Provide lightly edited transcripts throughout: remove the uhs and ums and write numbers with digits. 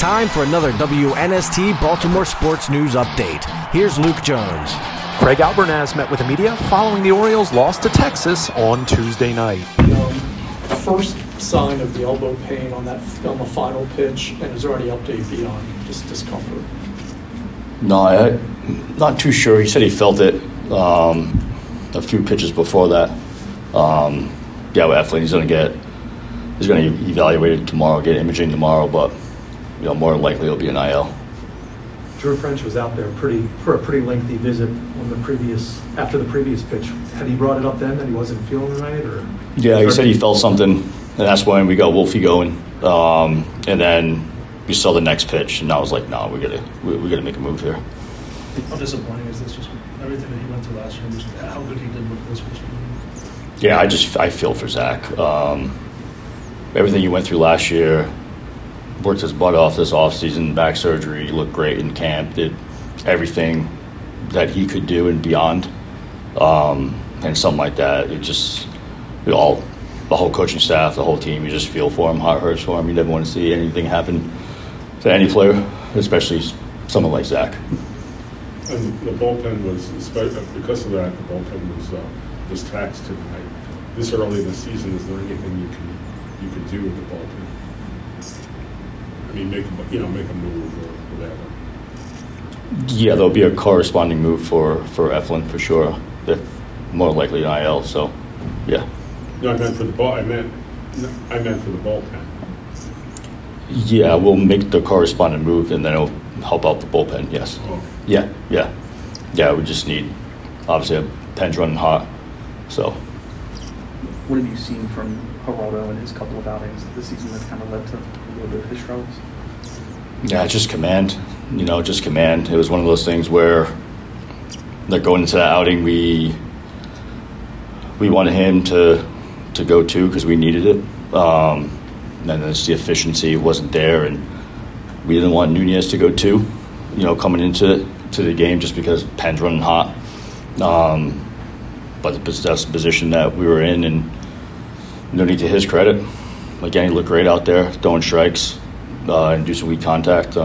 time for another WNST Baltimore Sports News Update. Here's Luke Jones. Craig Albernaz met with the media following the Orioles' loss to Texas on Tuesday night. First sign of the elbow pain on the final pitch, and is there any update beyond just discomfort? No, I'm not too sure. He said he felt it a few pitches before that. Yeah, well, definitely he's going to evaluate it tomorrow, get imaging tomorrow, but more than likely it'll be an IL. Drew French was out there for a pretty lengthy visit after the previous pitch. Had he brought it up then that he wasn't feeling right, or? Yeah, he said he felt something, and that's when we got Wolfie going, and then we saw the next pitch, and I was like, no, we gotta make a move here. How disappointing is this? Just everything that he went through last year, just how good he did with this pitch. Yeah, I feel for Zach. Everything he went through last year, worked his butt off this offseason, back surgery, looked great in camp, did everything that he could do and beyond. And something like that, it just, the whole coaching staff, the whole team, you just feel for him, heart hurts for him. You never want to see anything happen to any player, especially someone like Zach. And the bullpen was, because of that, the bullpen was taxed tonight. This early in the season, is there anything you can do with the bullpen? I mean, make a move or whatever. Yeah, there'll be a corresponding move for Eflin for sure. If more likely an IL. So, yeah. No, I meant for the bullpen. Yeah, we'll make the corresponding move, and then it'll help out the bullpen. Yes. Oh. Yeah. We just need obviously a Penn's running hot. So. What have you seen from Geraldo in his couple of outings this season that kind of led to a little bit of his struggles? Yeah, just command. Just command. It was one of those things where, like, going into that outing, we wanted him to go too because we needed it. And then it's the efficiency wasn't there, and we didn't want Nunez to go too. Coming into the game just because Penn's running hot. But that's the position that we were in, and no need to his credit. Again, he looked great out there, throwing strikes, and do some weak contact.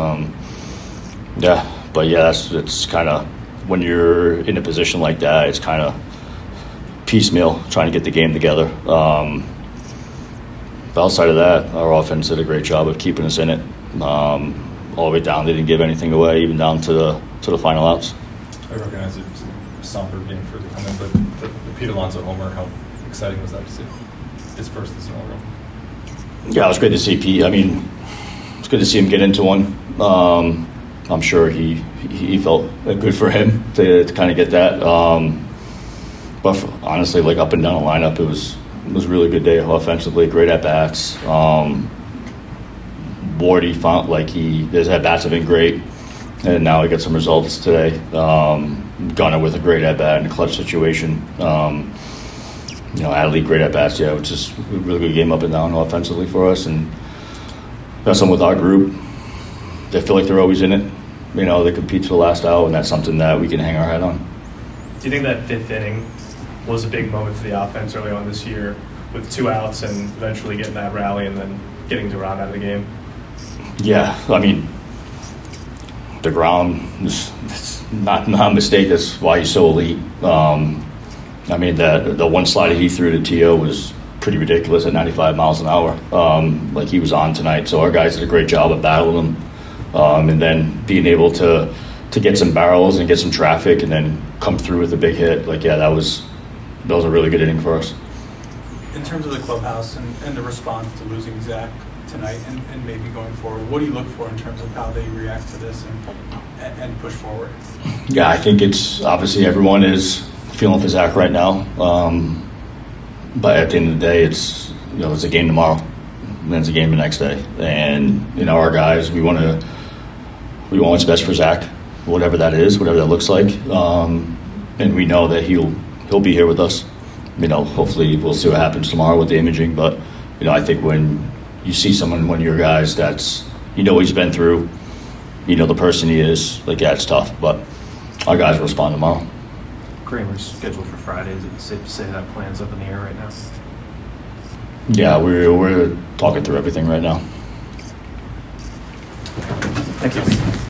It's kind of, when you're in a position like that, it's kind of piecemeal, trying to get the game together. But outside of that, our offense did a great job of keeping us in it. All the way down, they didn't give anything away, even down to the final outs. I recognize it's a somber game for the coming, but the Pete Alonso homer, how exciting was that to see? His first this year. Yeah, it was great to see Pete. I mean, it's good to see him get into one. I'm sure he felt good for him to kind of get that. But honestly, like, up and down the lineup, it was a really good day offensively. Great at bats. Wardy found his at bats have been great, and now he got some results today. Gunnar with a great at bat in a clutch situation. Adley great at bats. Yeah, which is a really good game up and down offensively for us, and got some with our group. They feel like they're always in it. They compete to the last out, and that's something that we can hang our head on. Do you think that fifth inning was a big moment for the offense early on this year, with 2 outs and eventually getting that rally and then getting DeGrom out of the game? Yeah, I mean, DeGrom is not a mistake. That's why he's so elite. I mean, the one slider he threw to T.O. was pretty ridiculous at 95 miles an hour. He was on tonight. So our guys did a great job of battling him, and then being able to get some barrels and get some traffic and then come through with a big hit. That was a really good inning for us. In terms of the clubhouse and the response to losing Zach tonight and maybe going forward, what do you look for in terms of how they react to this and push forward? Yeah, I think it's obviously everyone is feeling for Zach right now. But at the end of the day, it's a game tomorrow, and then it's a game the next day. And our guys, we want what's best for Zach, whatever that is, whatever that looks like. And we know that he'll be here with us. Hopefully we'll see what happens tomorrow with the imaging. But I think when you see someone, one of your guys, that's what he's been through, the person he is, it's tough. But our guys will respond tomorrow. Kramer's scheduled for Friday. Is it safe to say that plan's up in the air right now? Yeah, we're talking through everything right now. Thank you.